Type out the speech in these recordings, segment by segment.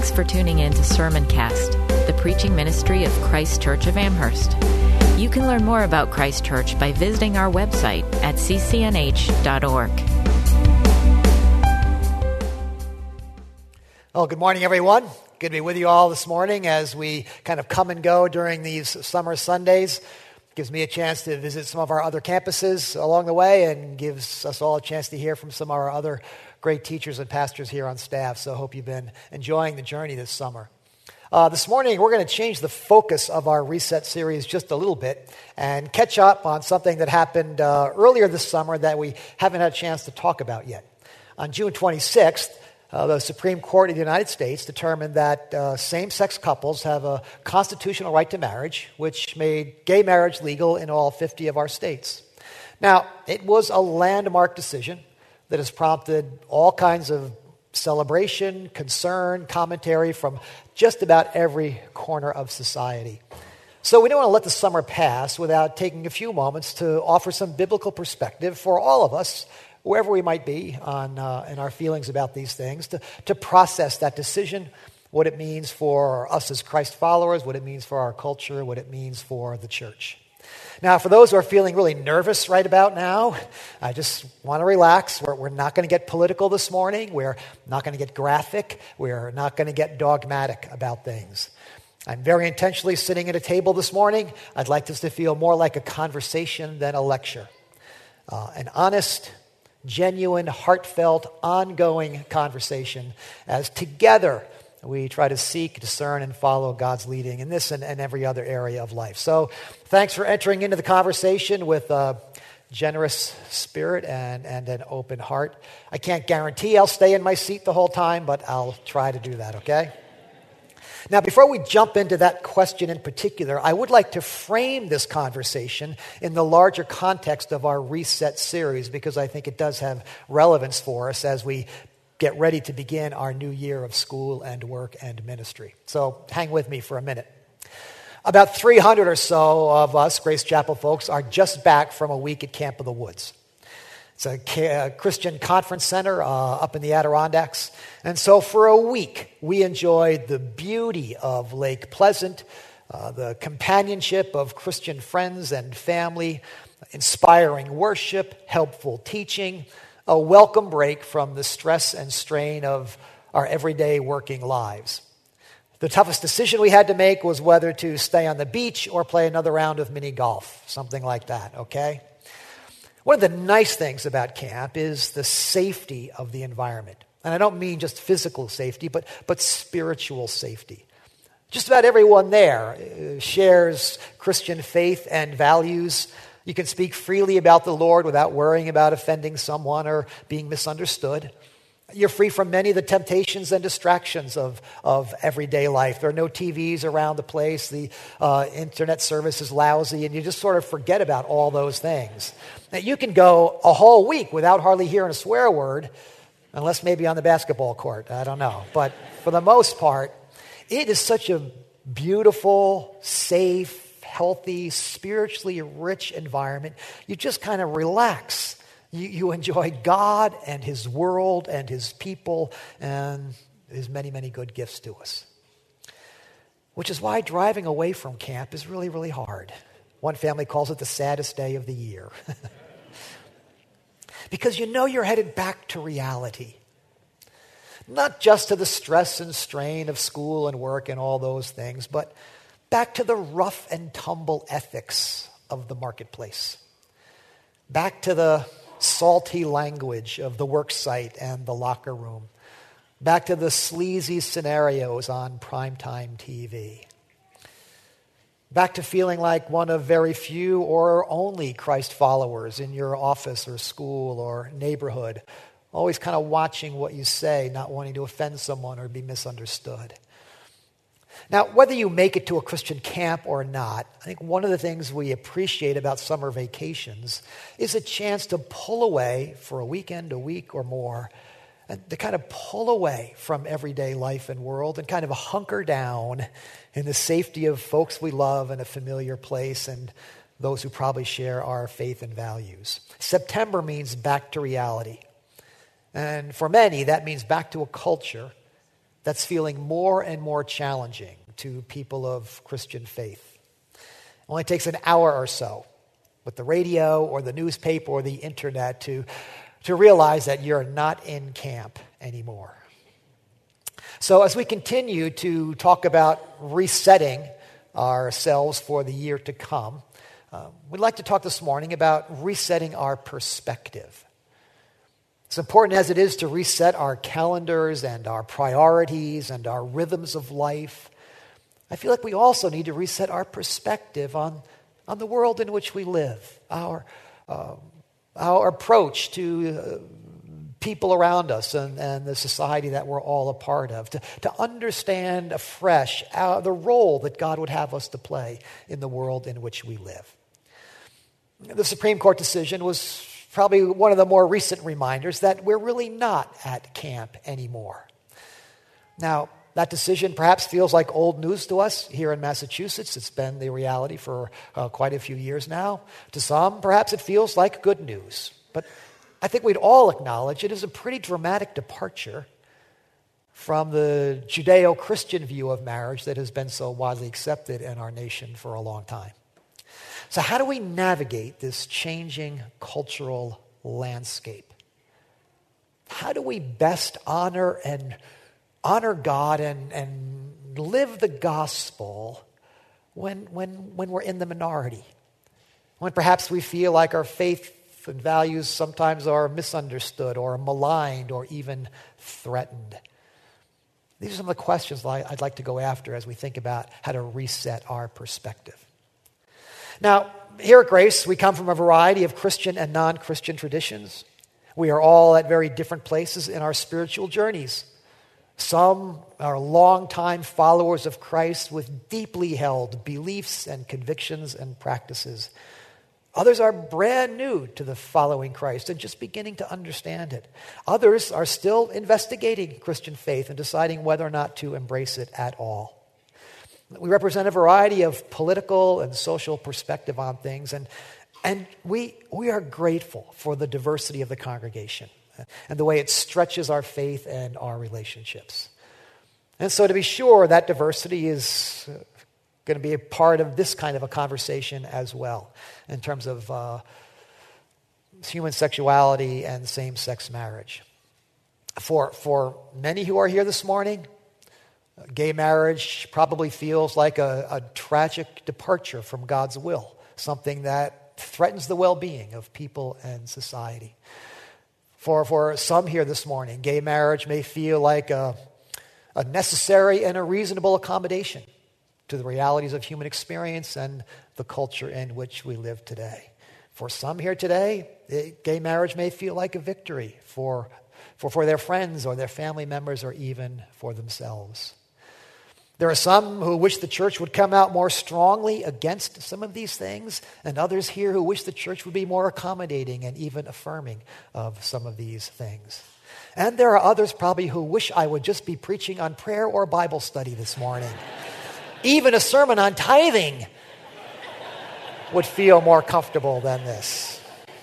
Thanks for tuning in to Sermoncast, the preaching ministry of Christ Church of Amherst. You can learn more about Christ Church by visiting our website at ccnh.org. Well, good morning, everyone. Good to be with you all this morning as we kind of come and go during these summer Sundays. Gives me a chance to visit some of our other campuses along the way and gives us all a chance to hear from some of our other great teachers and pastors here on staff. So I hope you've been enjoying the journey this summer. This morning, we're going to change the focus of our Reset series just a little bit and catch up on something that happened earlier this summer that we haven't had a chance to talk about yet. On June 26th, the Supreme Court of the United States determined that same-sex couples have a constitutional right to marriage, which made gay marriage legal in all 50 of our states. Now, it was a landmark decision that has prompted all kinds of celebration, concern, commentary from just about every corner of society. So we don't want to let the summer pass without taking a few moments to offer some biblical perspective for all of us, wherever we might be in our feelings about these things, to process that decision, what it means for us as Christ followers, what it means for our culture, what it means for the church. Now, for those who are feeling really nervous right about now, I just want to relax. We're not going to get political this morning. We're not going to get graphic. We're not going to get dogmatic about things. I'm very intentionally sitting at a table this morning. I'd like this to feel more like a conversation than a lecture. An honest, genuine, heartfelt, ongoing conversation as together we try to seek, discern, and follow God's leading in this and every other area of life. So thanks for entering into the conversation with a generous spirit and an open heart. I can't guarantee I'll stay in my seat the whole time, but I'll try to do that, okay? Now, before we jump into that question in particular, I would like to frame this conversation in the larger context of our Reset series, because I think it does have relevance for us as we get ready to begin our new year of school and work and ministry. So hang with me for a minute. About 300 or so of us, Grace Chapel folks, are just back from a week at Camp of the Woods. It's a Christian conference center up in the Adirondacks. And so for a week, we enjoyed the beauty of Lake Pleasant, the companionship of Christian friends and family, inspiring worship, helpful teaching, a welcome break from the stress and strain of our everyday working lives. The toughest decision we had to make was whether to stay on the beach or play another round of mini golf, something like that, okay? One of the nice things about camp is the safety of the environment. And I don't mean just physical safety, but spiritual safety. Just about everyone there shares Christian faith and values. You can speak freely about the Lord without worrying about offending someone or being misunderstood. You're free from many of the temptations and distractions of everyday life. There are no TVs around the place. The internet service is lousy, and you just sort of forget about all those things. Now, you can go a whole week without hardly hearing a swear word, unless maybe on the basketball court. I don't know. But for the most part, it is such a beautiful, safe, healthy, spiritually rich environment. You just kind of relax. You enjoy God and His world and His people and His many, many good gifts to us. Which is why driving away from camp is really, really hard. One family calls it the saddest day of the year. Because you know you're headed back to reality. Not just to the stress and strain of school and work and all those things, but back to the rough and tumble ethics of the marketplace. Back to the salty language of the work site and the locker room. Back to the sleazy scenarios on primetime TV. Back to feeling like one of very few or only Christ followers in your office or school or neighborhood. Always kind of watching what you say, not wanting to offend someone or be misunderstood. Now, whether you make it to a Christian camp or not, I think one of the things we appreciate about summer vacations is a chance to pull away for a weekend, a week or more, and to kind of pull away from everyday life and world and kind of hunker down in the safety of folks we love in a familiar place and those who probably share our faith and values. September means back to reality. And for many, that means back to a culture that's feeling more and more challenging to people of Christian faith. It only takes an hour or so with the radio or the newspaper or the internet to realize that you're not in camp anymore. So as we continue to talk about resetting ourselves for the year to come, we'd like to talk this morning about resetting our perspective. As important as it is to reset our calendars and our priorities and our rhythms of life, I feel like we also need to reset our perspective on the world in which we live, our approach to people around us and the society that we're all a part of, to understand afresh the role that God would have us to play in the world in which we live. The Supreme Court decision was probably one of the more recent reminders that we're really not at camp anymore. Now, that decision perhaps feels like old news to us here in Massachusetts. It's been the reality for quite a few years now. To some, perhaps it feels like good news. But I think we'd all acknowledge it is a pretty dramatic departure from the Judeo-Christian view of marriage that has been so widely accepted in our nation for a long time. So how do we navigate this changing cultural landscape? How do we best honor God and live the gospel when we're in the minority? When perhaps we feel like our faith and values sometimes are misunderstood or maligned or even threatened. These are some of the questions I'd like to go after as we think about how to reset our perspective. Now, here at Grace, we come from a variety of Christian and non-Christian traditions. We are all at very different places in our spiritual journeys. Some are longtime followers of Christ with deeply held beliefs and convictions and practices. Others are brand new to the following Christ and just beginning to understand it. Others are still investigating Christian faith and deciding whether or not to embrace it at all. We represent a variety of political and social perspective on things, and we are grateful for the diversity of the congregation and the way it stretches our faith and our relationships. And so to be sure, that diversity is going to be a part of this kind of a conversation as well, in terms of human sexuality and same-sex marriage. For many who are here this morning, gay marriage probably feels like a tragic departure from God's will, something that threatens the well-being of people and society. For some here this morning, gay marriage may feel like a necessary and a reasonable accommodation to the realities of human experience and the culture in which we live today. For some here today, gay marriage may feel like a victory for their friends or their family members or even for themselves. There are some who wish the church would come out more strongly against some of these things, and others here who wish the church would be more accommodating and even affirming of some of these things. And there are others probably who wish I would just be preaching on prayer or Bible study this morning. Even a sermon on tithing would feel more comfortable than this.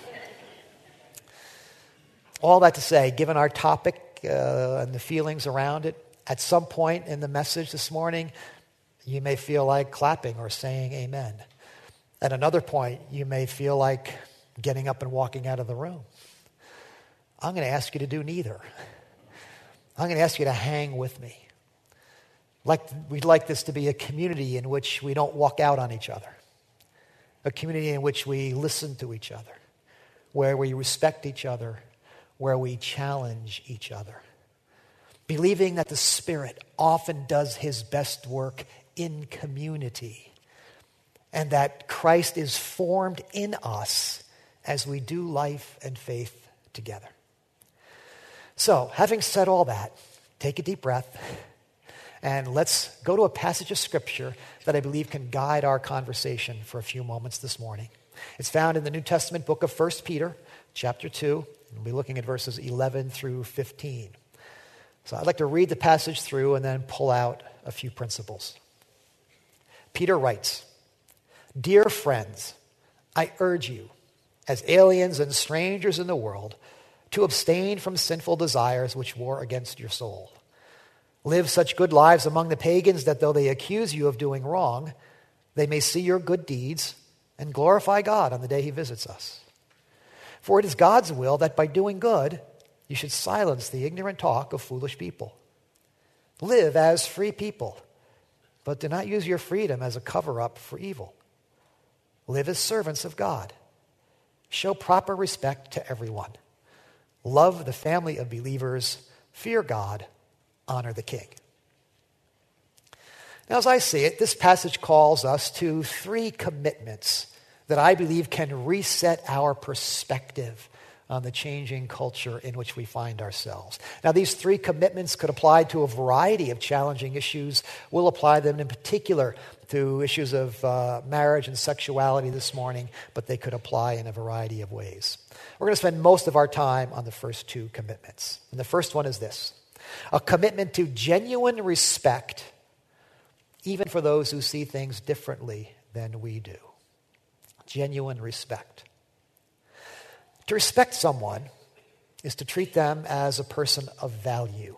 All that to say, given our topic and the feelings around it, at some point in the message this morning, you may feel like clapping or saying amen. At another point, you may feel like getting up and walking out of the room. I'm going to ask you to do neither. I'm going to ask you to hang with me. We'd like this to be a community in which we don't walk out on each other. A community in which we listen to each other, where we respect each other, where we challenge each other. Believing that the Spirit often does his best work in community, and that Christ is formed in us as we do life and faith together. So, having said all that, take a deep breath, and let's go to a passage of Scripture that I believe can guide our conversation for a few moments this morning. It's found in the New Testament book of 1 Peter, chapter 2. We'll be looking at verses 11 through 15. So I'd like to read the passage through and then pull out a few principles. Peter writes, "Dear friends, I urge you, as aliens and strangers in the world, to abstain from sinful desires which war against your soul. Live such good lives among the pagans that though they accuse you of doing wrong, they may see your good deeds and glorify God on the day he visits us. For it is God's will that by doing good, you should silence the ignorant talk of foolish people. Live as free people, but do not use your freedom as a cover-up for evil. Live as servants of God. Show proper respect to everyone. Love the family of believers. Fear God. Honor the king. Now, as I see it, this passage calls us to 3 commitments that I believe can reset our perspective on the changing culture in which we find ourselves. Now, these 3 commitments could apply to a variety of challenging issues. We'll apply them in particular to issues of marriage and sexuality this morning, but they could apply in a variety of ways. We're going to spend most of our time on the first 2 commitments. And the first one is this: a commitment to genuine respect, even for those who see things differently than we do. Genuine respect. To respect someone is to treat them as a person of value.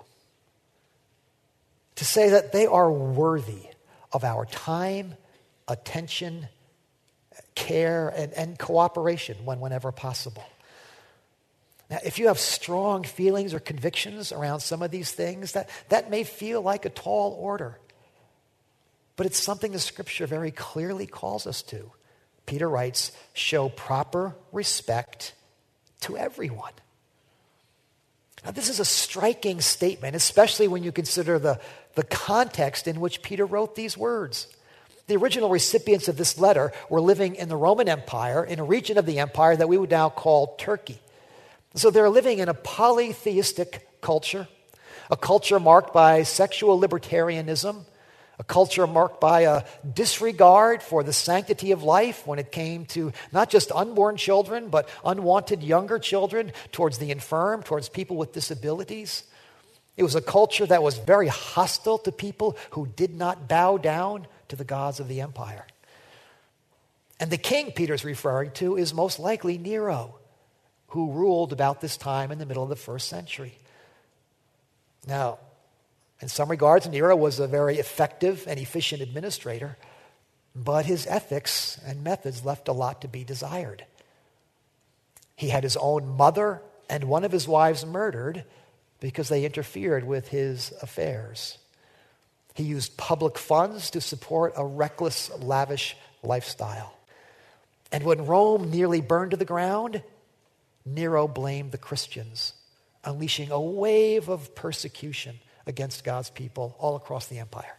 To say that they are worthy of our time, attention, care, and cooperation whenever possible. Now, if you have strong feelings or convictions around some of these things, that may feel like a tall order. But it's something the Scripture very clearly calls us to. Peter writes, show proper respect to everyone. Now, this is a striking statement, especially when you consider the context in which Peter wrote these words. The original recipients of this letter were living in the Roman Empire, in a region of the empire that we would now call Turkey. So they're living in a polytheistic culture, a culture marked by sexual libertarianism, a culture marked by a disregard for the sanctity of life when it came to not just unborn children, but unwanted younger children, towards the infirm, towards people with disabilities. It was a culture that was very hostile to people who did not bow down to the gods of the empire. And the king Peter's referring to is most likely Nero, who ruled about this time in the middle of the 1st century. Now, in some regards, Nero was a very effective and efficient administrator, but his ethics and methods left a lot to be desired. He had his own mother and one of his wives murdered because they interfered with his affairs. He used public funds to support a reckless, lavish lifestyle. And when Rome nearly burned to the ground, Nero blamed the Christians, unleashing a wave of persecution against God's people all across the empire.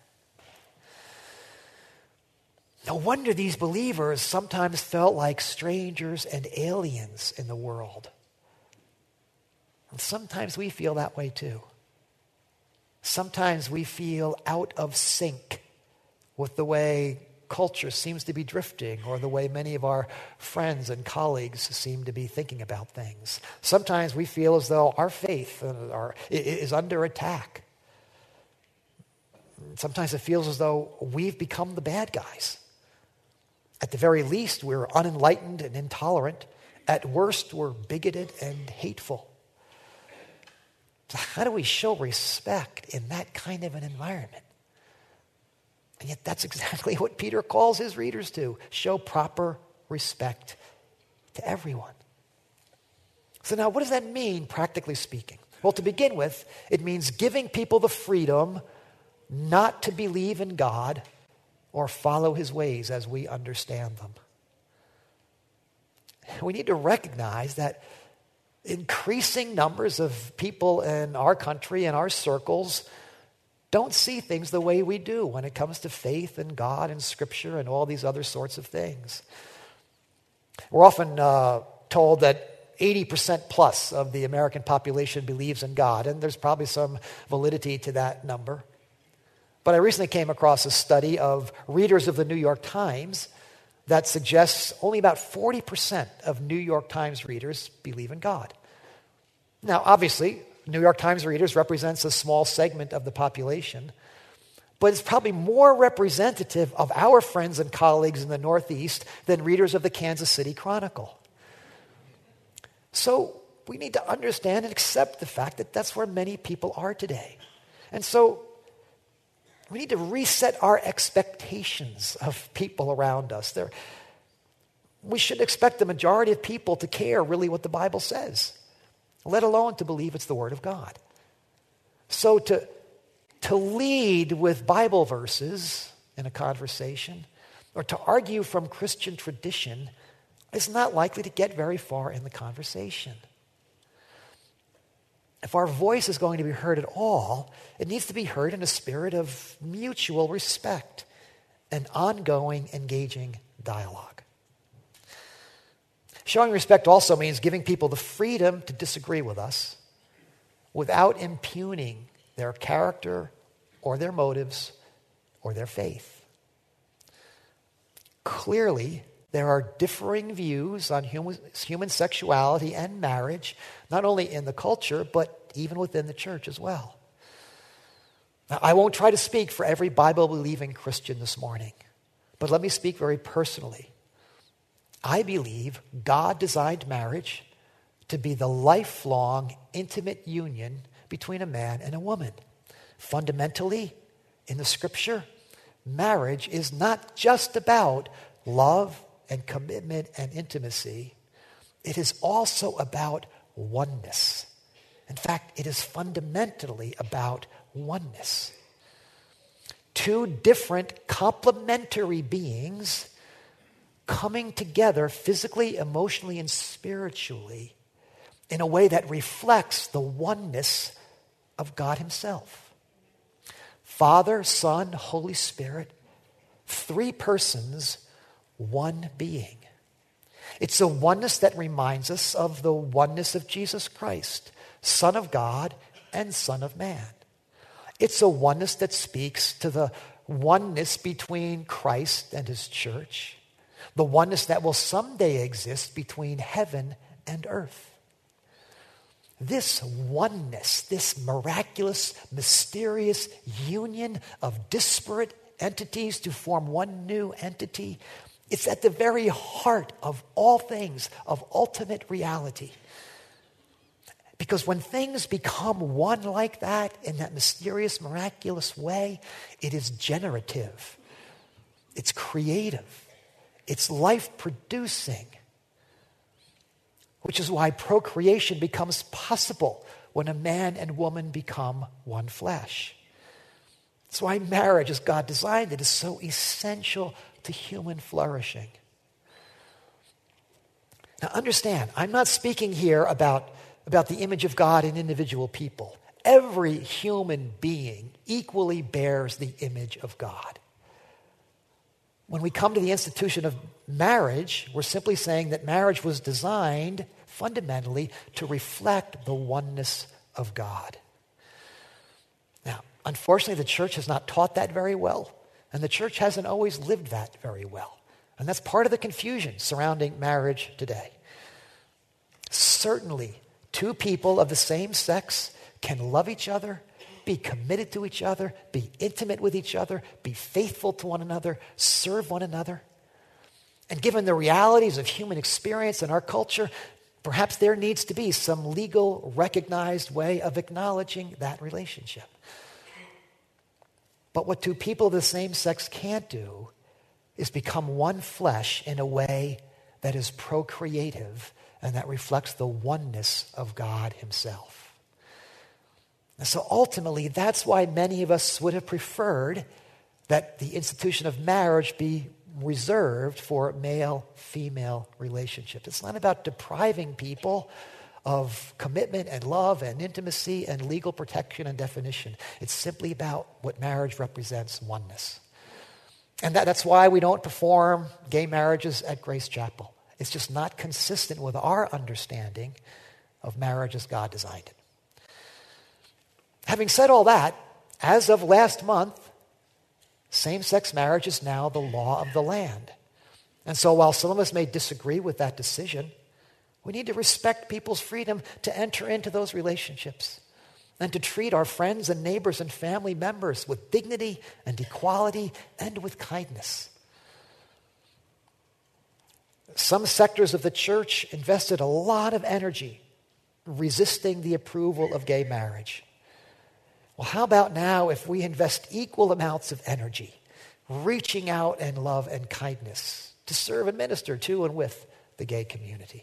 No wonder these believers sometimes felt like strangers and aliens in the world. And sometimes we feel that way too. Sometimes we feel out of sync with the way culture seems to be drifting, or the way many of our friends and colleagues seem to be thinking about things. Sometimes we feel as though our faith is under attack. Sometimes it feels as though we've become the bad guys. At the very least, we're unenlightened and intolerant. At worst, we're bigoted and hateful. So how do we show respect in that kind of an environment? And yet that's exactly what Peter calls his readers to. Show proper respect to everyone. So now what does that mean, practically speaking? Well, to begin with, it means giving people the freedom not to believe in God or follow his ways as we understand them. We need to recognize that increasing numbers of people in our country and our circles don't see things the way we do when it comes to faith and God and Scripture and all these other sorts of things. We're often told that 80% plus of the American population believes in God, and there's probably some validity to that number. But I recently came across a study of readers of the New York Times that suggests only about 40% of New York Times readers believe in God. Now, obviously, New York Times readers represents a small segment of the population, but it's probably more representative of our friends and colleagues in the Northeast than readers of the Kansas City Chronicle. So we need to understand and accept the fact that that's where many people are today. And so We need to reset our expectations of people around us. We should expect the majority of people to care really what the Bible says, let alone to believe it's the Word of God. So to lead with Bible verses in a conversation or to argue from Christian tradition is not likely to get very far in the conversation. If our voice is going to be heard at all, it needs to be heard in a spirit of mutual respect and ongoing, engaging dialogue. Showing respect also means giving people the freedom to disagree with us without impugning their character or their motives or their faith. Clearly, there are differing views on human sexuality and marriage, not only in the culture, but even within the church as well. Now, I won't try to speak for every Bible-believing Christian this morning, but let me speak very personally. I believe God designed marriage to be the lifelong, intimate union between a man and a woman. Fundamentally, in the Scripture, marriage is not just about love and commitment and intimacy. It is also about oneness. In fact, it is fundamentally about oneness. Two different complementary beings coming together physically, emotionally, and spiritually in a way that reflects the oneness of God Himself. Father, Son, Holy Spirit, three persons, one being. It's a oneness that reminds us of the oneness of Jesus Christ, Son of God and Son of Man. It's a oneness that speaks to the oneness between Christ and His church, the oneness that will someday exist between heaven and earth. This oneness, this miraculous, mysterious union of disparate entities to form one new entity, it's at the very heart of all things, of ultimate reality. Because when things become one like that, in that mysterious, miraculous way, it is generative. It's creative. It's life-producing. Which is why procreation becomes possible when a man and woman become one flesh. That's why marriage, as God designed it, is so essential to human flourishing. Now understand, I'm not speaking here about the image of God in individual people. Every human being equally bears the image of God. When we come to the institution of marriage, we're simply saying that marriage was designed fundamentally to reflect the oneness of God. Now, unfortunately, the church has not taught that very well, and the church hasn't always lived that very well. And that's part of the confusion surrounding marriage today. Certainly, two people of the same sex can love each other, be committed to each other, be intimate with each other, be faithful to one another, serve one another. And given the realities of human experience in our culture, perhaps there needs to be some legal, recognized way of acknowledging that relationship. But what two people of the same sex can't do is become one flesh in a way that is procreative and that reflects the oneness of God Himself. And so ultimately, that's why many of us would have preferred that the institution of marriage be reserved for male-female relationships. It's not about depriving people of commitment and love and intimacy and legal protection and definition. It's simply about what marriage represents, oneness. And that's why we don't perform gay marriages at Grace Chapel. It's just not consistent with our understanding of marriage as God designed it. Having said all that, as of last month, same-sex marriage is now the law of the land. And so while some of us may disagree with that decision, we need to respect people's freedom to enter into those relationships and to treat our friends and neighbors and family members with dignity and equality and with kindness. Some sectors of the church invested a lot of energy resisting the approval of gay marriage. Well, how about now if we invest equal amounts of energy reaching out in love and kindness to serve and minister to and with the gay community?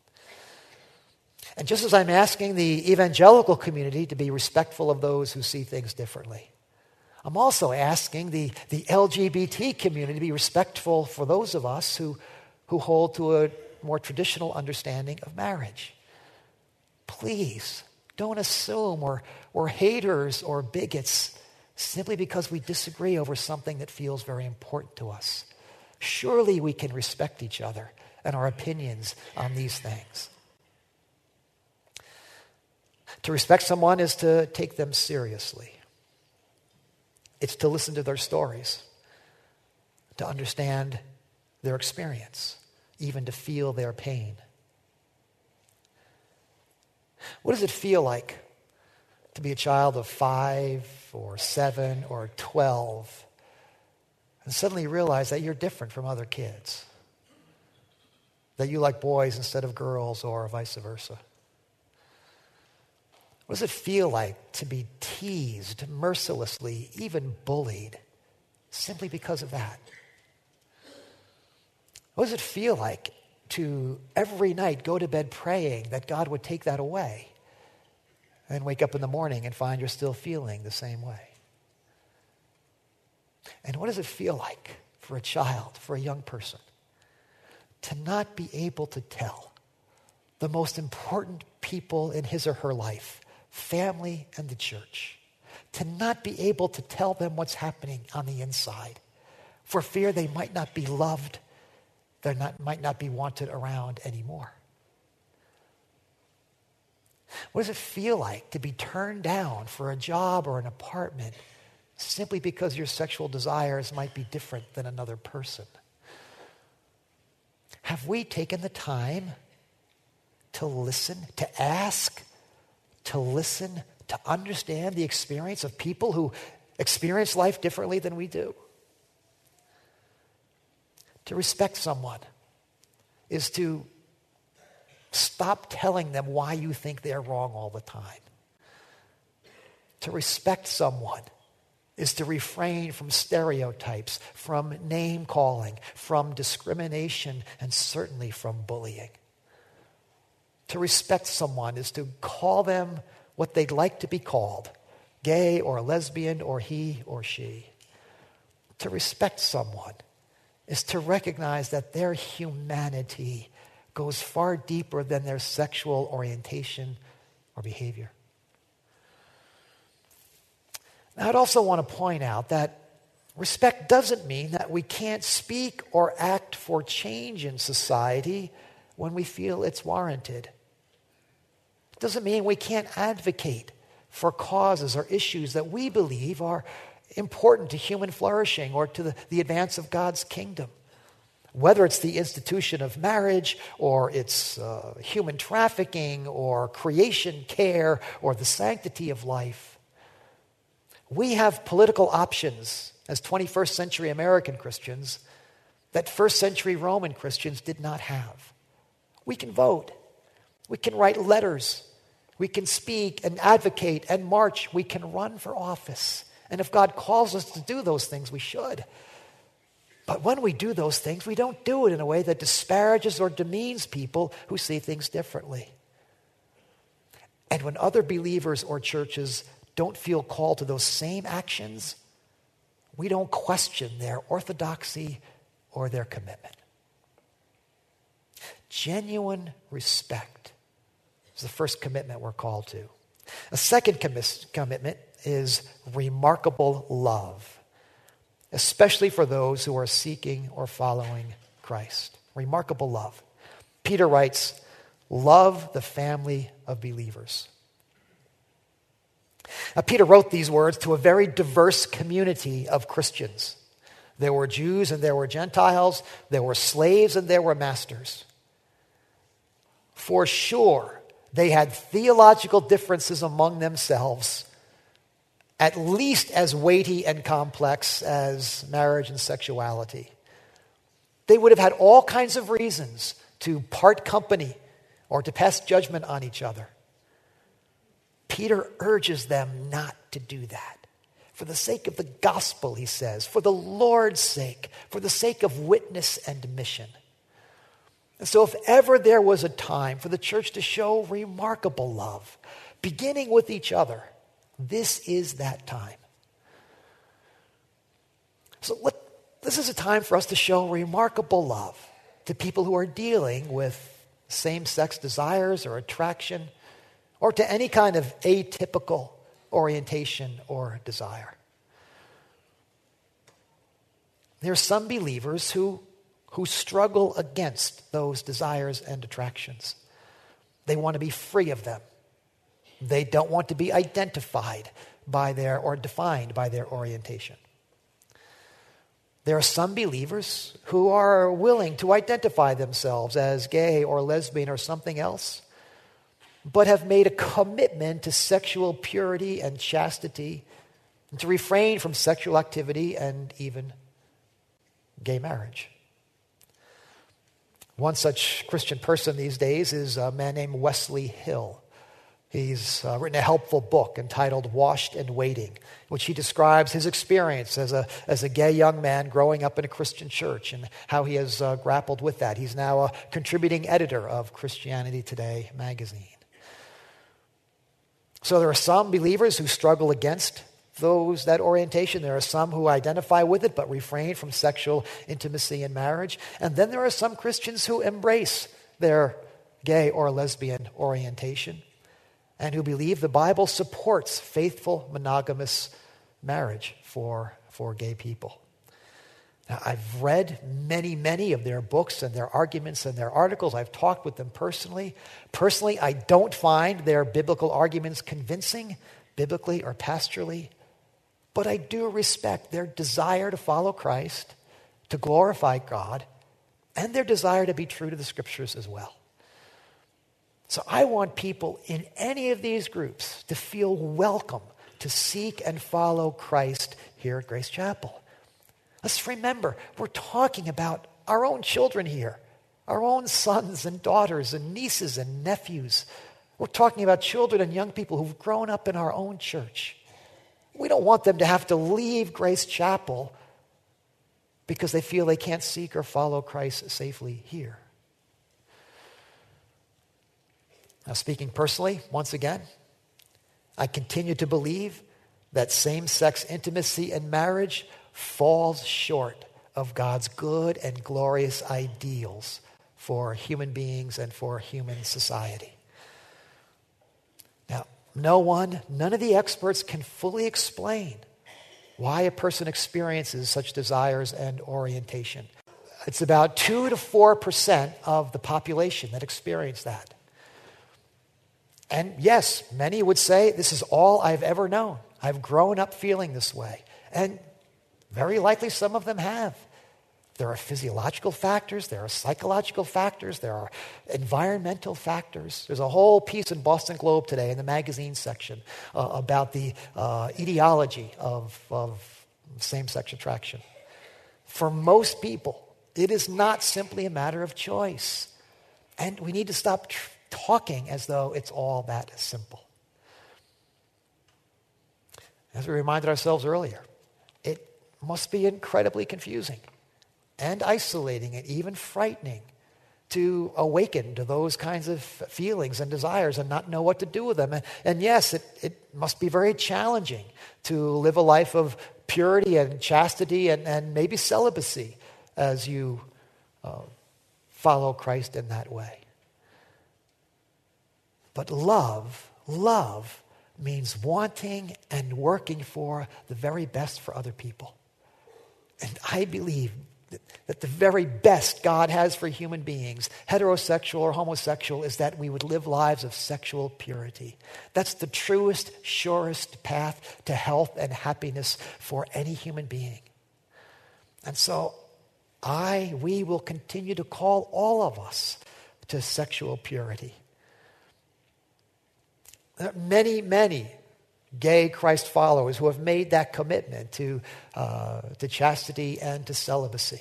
And just as I'm asking the evangelical community to be respectful of those who see things differently, I'm also asking the LGBT community to be respectful for those of us who hold to a more traditional understanding of marriage. Please don't assume we're haters or bigots simply because we disagree over something that feels very important to us. Surely we can respect each other and our opinions on these things. To respect someone is to take them seriously. It's to listen to their stories, to understand their experience, even to feel their pain. What does it feel like to be a child of 5 or 7 or 12 and suddenly realize that you're different from other kids? That you like boys instead of girls or vice versa? What does it feel like to be teased mercilessly, even bullied, simply because of that? What does it feel like to every night go to bed praying that God would take that away and wake up in the morning and find you're still feeling the same way? And what does it feel like for a child, for a young person, to not be able to tell the most important people in his or her life, family and the church, to not be able to tell them what's happening on the inside for fear they might not be loved, might not be wanted around anymore? What does it feel like to be turned down for a job or an apartment simply because your sexual desires might be different than another person? Have we taken the time to listen, to ask, to listen, to understand the experience of people who experience life differently than we do? To respect someone is to stop telling them why you think they're wrong all the time. To respect someone is to refrain from stereotypes, from name calling, from discrimination, and certainly from bullying. To respect someone is to call them what they'd like to be called, gay or lesbian or he or she. To respect someone is to recognize that their humanity goes far deeper than their sexual orientation or behavior. Now, I'd also want to point out that respect doesn't mean that we can't speak or act for change in society when we feel it's warranted. It doesn't mean we can't advocate for causes or issues that we believe are important to human flourishing or to the advance of God's kingdom. Whether it's the institution of marriage or it's human trafficking or creation care or the sanctity of life. We have political options as 21st century American Christians that first century Roman Christians did not have. We can vote. We can write letters. We can speak and advocate and march. We can run for office. And if God calls us to do those things, we should. But when we do those things, we don't do it in a way that disparages or demeans people who see things differently. And when other believers or churches don't feel called to those same actions, we don't question their orthodoxy or their commitment. Genuine respect is the first commitment we're called to. A second commitment is remarkable love, especially for those who are seeking or following Christ. Remarkable love. Peter writes, "Love the family of believers." Now, Peter wrote these words to a very diverse community of Christians. There were Jews and there were Gentiles. There were slaves and there were masters. For sure, they had theological differences among themselves, at least as weighty and complex as marriage and sexuality. They would have had all kinds of reasons to part company or to pass judgment on each other. Peter urges them not to do that. For the sake of the gospel, he says, for the Lord's sake, for the sake of witness and mission. And so if ever there was a time for the church to show remarkable love, beginning with each other, this is that time. So this is a time for us to show remarkable love to people who are dealing with same-sex desires or attraction, or to any kind of atypical orientation or desire. There are some believers who struggle against those desires and attractions. They want to be free of them. They don't want to be identified by their or defined by their orientation. There are some believers who are willing to identify themselves as gay or lesbian or something else, but have made a commitment to sexual purity and chastity, and to refrain from sexual activity and even gay marriage. One such Christian person these days is a man named Wesley Hill. He's written a helpful book entitled Washed and Waiting, in which he describes his experience as a gay young man growing up in a Christian church and how he has grappled with that. He's now a contributing editor of Christianity Today magazine. So there are some believers who struggle against that orientation. There are some who identify with it but refrain from sexual intimacy in marriage. And then there are some Christians who embrace their gay or lesbian orientation and who believe the Bible supports faithful monogamous marriage for gay people. Now, I've read many of their books and their arguments and their articles. I've talked with them personally. Personally, I don't find their biblical arguments convincing, biblically or pastorally, but I do respect their desire to follow Christ, to glorify God, and their desire to be true to the Scriptures as well. So I want people in any of these groups to feel welcome to seek and follow Christ here at Grace Chapel. Let's remember, we're talking about our own children here, our own sons and daughters and nieces and nephews. We're talking about children and young people who've grown up in our own church. We don't want them to have to leave Grace Chapel because they feel they can't seek or follow Christ safely here. Now, speaking personally, once again, I continue to believe that same-sex intimacy in marriage falls short of God's good and glorious ideals for human beings and for human society. Now, none of the experts can fully explain why a person experiences such desires and orientation. It's about 2 to 4% of the population that experience that. And yes, many would say, this is all I've ever known. I've grown up feeling this way. And very likely some of them have. There are physiological factors, there are psychological factors, there are environmental factors. There's a whole piece in Boston Globe today in the magazine section about the etiology of same-sex attraction. For most people, it is not simply a matter of choice. And we need to stop talking as though it's all that simple. As we reminded ourselves earlier, it must be incredibly confusing and isolating and even frightening to awaken to those kinds of feelings and desires and not know what to do with them. And yes, it must be very challenging to live a life of purity and chastity and maybe celibacy as you follow Christ in that way. But love means wanting and working for the very best for other people. And I believe that the very best God has for human beings, heterosexual or homosexual, is that we would live lives of sexual purity. That's the truest, surest path to health and happiness for any human being. And so we will continue to call all of us to sexual purity. There are many gay Christ followers who have made that commitment to chastity and to celibacy.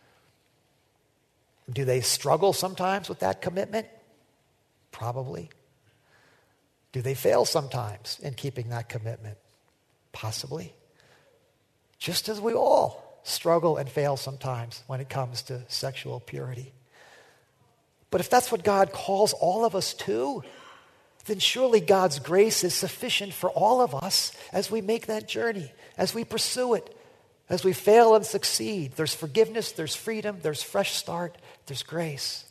Do they struggle sometimes with that commitment? Probably. Do they fail sometimes in keeping that commitment? Possibly. Just as we all struggle and fail sometimes when it comes to sexual purity. But if that's what God calls all of us to, then surely God's grace is sufficient for all of us as we make that journey, as we pursue it, as we fail and succeed. There's forgiveness, there's freedom, there's fresh start, there's grace.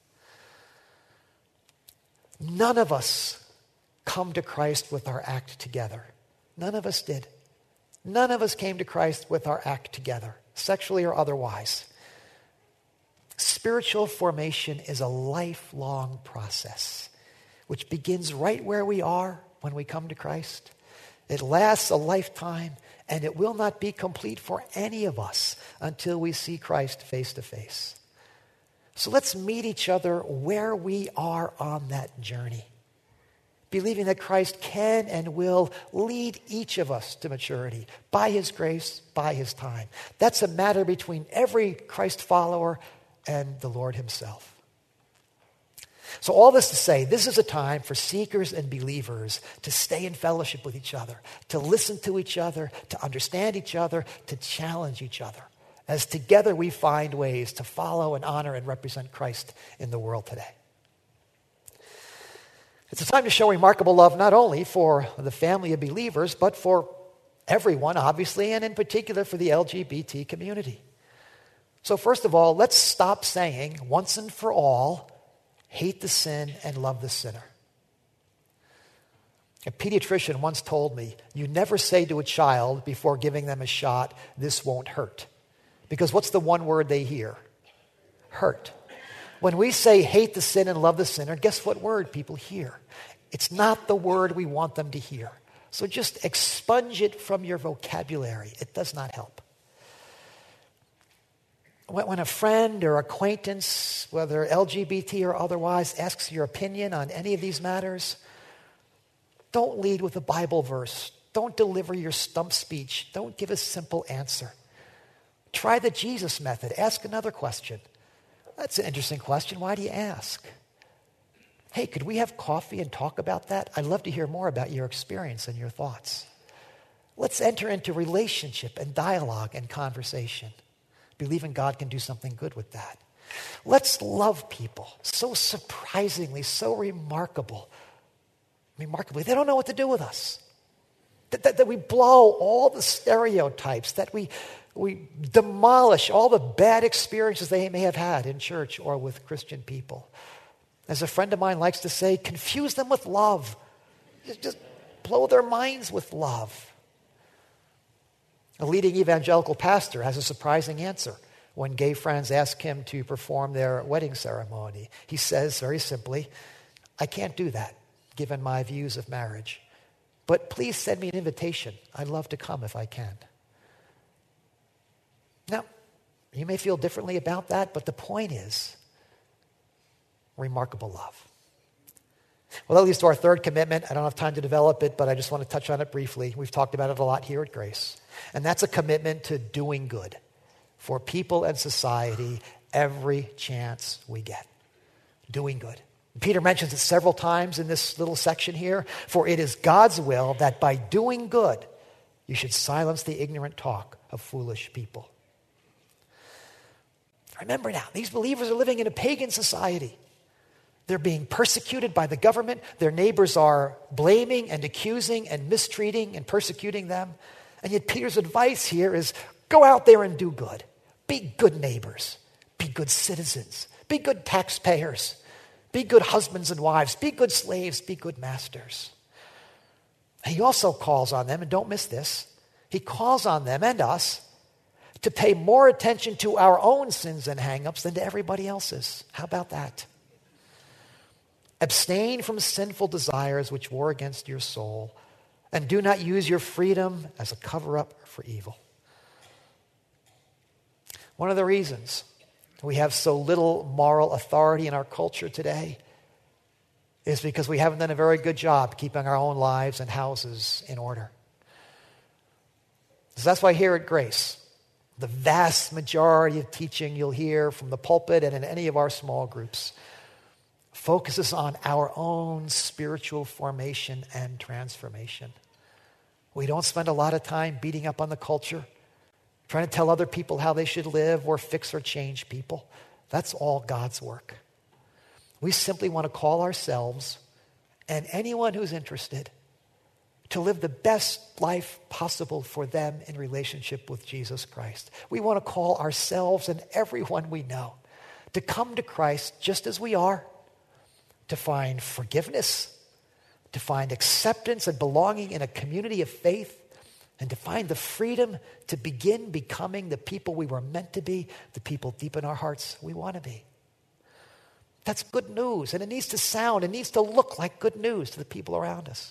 None of us come to Christ with our act together. None of us did. None of us came to Christ with our act together, sexually or otherwise. Spiritual formation is a lifelong process, which begins right where we are when we come to Christ. It lasts a lifetime, and it will not be complete for any of us until we see Christ face to face. So let's meet each other where we are on that journey, believing that Christ can and will lead each of us to maturity by his grace, by his time. That's a matter between every Christ follower and the Lord himself. So all this to say, this is a time for seekers and believers to stay in fellowship with each other, to listen to each other, to understand each other, to challenge each other, as together we find ways to follow and honor and represent Christ in the world today. It's a time to show remarkable love not only for the family of believers, but for everyone, obviously, and in particular for the LGBT community. So first of all, let's stop saying once and for all, hate the sin and love the sinner. A pediatrician once told me, you never say to a child before giving them a shot, this won't hurt. Because what's the one word they hear? Hurt. When we say hate the sin and love the sinner, guess what word people hear? It's not the word we want them to hear. So just expunge it from your vocabulary. It does not help. When a friend or acquaintance, whether LGBT or otherwise, asks your opinion on any of these matters, don't lead with a Bible verse. Don't deliver your stump speech. Don't give a simple answer. Try the Jesus method. Ask another question. That's an interesting question. Why do you ask? Hey, could we have coffee and talk about that? I'd love to hear more about your experience and your thoughts. Let's enter into relationship and dialogue and conversation. Believing God can do something good with that. Let's love people so surprisingly, so remarkably. They don't know what to do with us. That we blow all the stereotypes, that we demolish all the bad experiences they may have had in church or with Christian people. As a friend of mine likes to say, confuse them with love. Just blow their minds with love. A leading evangelical pastor has a surprising answer when gay friends ask him to perform their wedding ceremony. He says very simply, I can't do that, given my views of marriage. But please send me an invitation. I'd love to come if I can. Now, you may feel differently about that, but the point is remarkable love. Well, that leads to our third commitment. I don't have time to develop it, but I just want to touch on it briefly. We've talked about it a lot here at Grace. And that's a commitment to doing good for people and society every chance we get. Doing good. Peter mentions it several times in this little section here. For it is God's will that by doing good, you should silence the ignorant talk of foolish people. Remember now, these believers are living in a pagan society. They're being persecuted by the government. Their neighbors are blaming and accusing and mistreating and persecuting them. And yet Peter's advice here is go out there and do good. Be good neighbors. Be good citizens. Be good taxpayers. Be good husbands and wives. Be good slaves. Be good masters. He also calls on them, and don't miss this, he calls on them and us to pay more attention to our own sins and hang-ups than to everybody else's. How about that? Abstain from sinful desires which war against your soul, and do not use your freedom as a cover-up for evil. One of the reasons we have so little moral authority in our culture today is because we haven't done a very good job keeping our own lives and houses in order. So that's why here at Grace, the vast majority of teaching you'll hear from the pulpit and in any of our small groups focuses on our own spiritual formation and transformation. We don't spend a lot of time beating up on the culture, trying to tell other people how they should live or fix or change people. That's all God's work. We simply want to call ourselves and anyone who's interested to live the best life possible for them in relationship with Jesus Christ. We want to call ourselves and everyone we know to come to Christ just as we are, to find forgiveness, to find acceptance and belonging in a community of faith, and to find the freedom to begin becoming the people we were meant to be, the people deep in our hearts we want to be. That's good news, and it needs to look like good news to the people around us.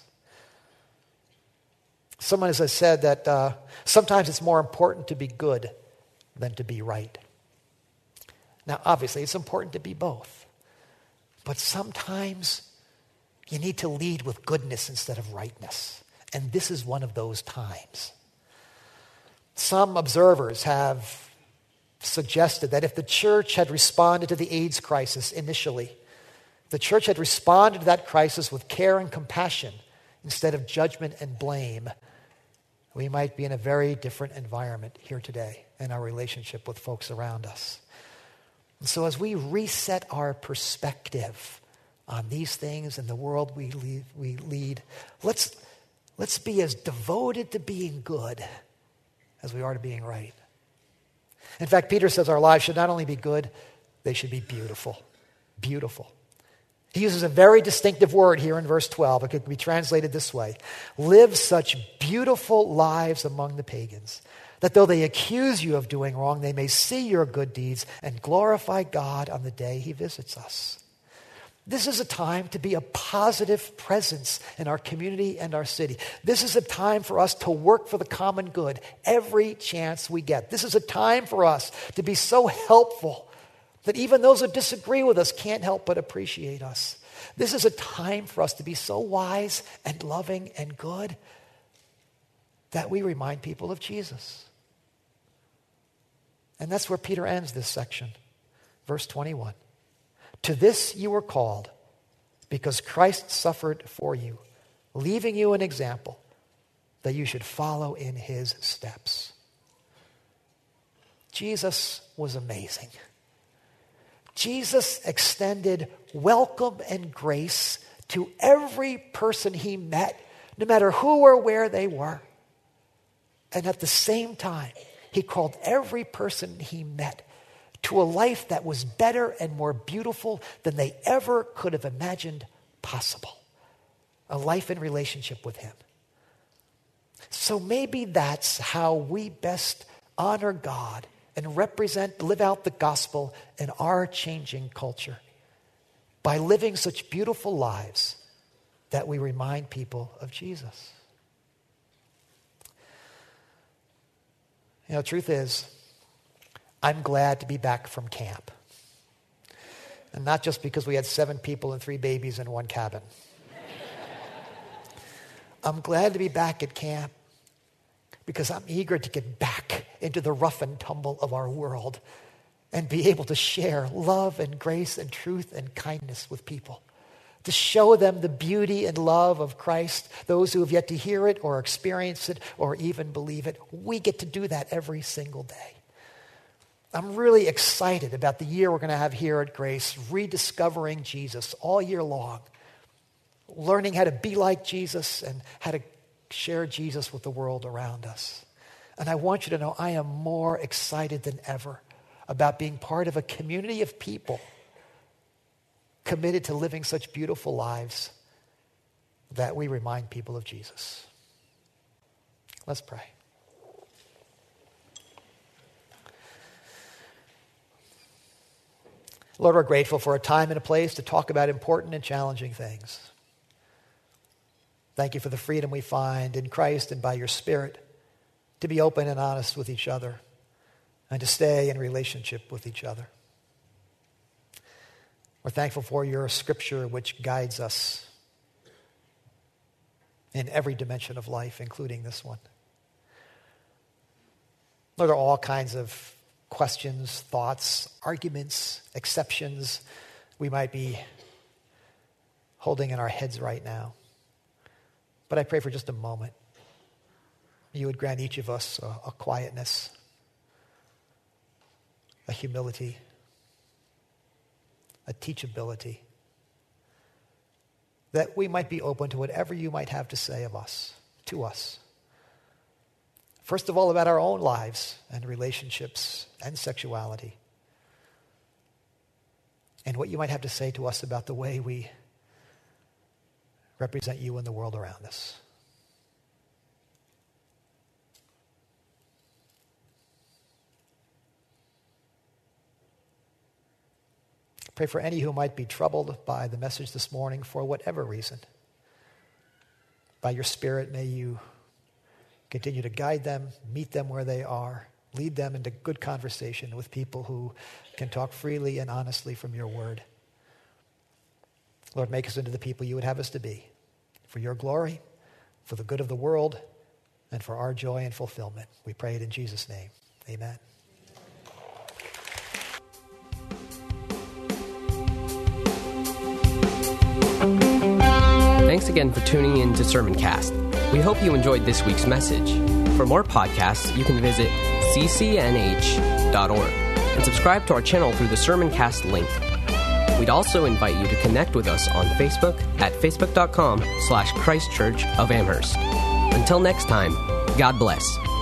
Someone has said that sometimes it's more important to be good than to be right. Now, obviously, it's important to be both. But sometimes you need to lead with goodness instead of rightness. And this is one of those times. Some observers have suggested that if the church had responded to the AIDS crisis initially, the church had responded to that crisis with care and compassion instead of judgment and blame, we might be in a very different environment here today in our relationship with folks around us. And so as we reset our perspective on these things and the world we lead, let's be as devoted to being good as we are to being right. In fact, Peter says our lives should not only be good, they should be beautiful. Beautiful. He uses a very distinctive word here in verse 12. It could be translated this way: live such beautiful lives among the pagans, that though they accuse you of doing wrong, they may see your good deeds and glorify God on the day he visits us. This is a time to be a positive presence in our community and our city. This is a time for us to work for the common good every chance we get. This is a time for us to be so helpful that even those who disagree with us can't help but appreciate us. This is a time for us to be so wise and loving and good that we remind people of Jesus. And that's where Peter ends this section. Verse 21. To this you were called, because Christ suffered for you, leaving you an example that you should follow in his steps. Jesus was amazing. Jesus extended welcome and grace to every person he met, no matter who or where they were. And at the same time, he called every person he met to a life that was better and more beautiful than they ever could have imagined possible. A life in relationship with him. So maybe that's how we best honor God and live out the gospel in our changing culture. By living such beautiful lives that we remind people of Jesus. You know, the truth is, I'm glad to be back from camp. And not just because we had 7 people and 3 babies in one cabin. I'm glad to be back at camp because I'm eager to get back into the rough and tumble of our world and be able to share love and grace and truth and kindness with people. To show them the beauty and love of Christ, those who have yet to hear it or experience it or even believe it. We get to do that every single day. I'm really excited about the year we're going to have here at Grace, rediscovering Jesus all year long, learning how to be like Jesus and how to share Jesus with the world around us. And I want you to know I am more excited than ever about being part of a community of people committed to living such beautiful lives that we remind people of Jesus. Let's pray. Lord, we're grateful for a time and a place to talk about important and challenging things. Thank you for the freedom we find in Christ and by your Spirit to be open and honest with each other and to stay in relationship with each other. We're thankful for your scripture which guides us in every dimension of life, including this one. Lord, there are all kinds of questions, thoughts, arguments, exceptions we might be holding in our heads right now. But I pray for just a moment you would grant each of us a quietness, a humility, a teachability, that we might be open to whatever you might have to say of us, to us. First of all, about our own lives and relationships and sexuality, and what you might have to say to us about the way we represent you in the world around us. Pray for any who might be troubled by the message this morning for whatever reason. By your Spirit, may you continue to guide them, meet them where they are, lead them into good conversation with people who can talk freely and honestly from your word. Lord, make us into the people you would have us to be, for your glory, for the good of the world, and for our joy and fulfillment. We pray it in Jesus' name. Amen. Thanks again for tuning in to Sermoncast. We hope you enjoyed this week's message. For more podcasts, you can visit ccnh.org and subscribe to our channel through the Sermoncast link. We'd also invite you to connect with us on Facebook at facebook.com/Christ Church of Amherst. Until next time, God bless.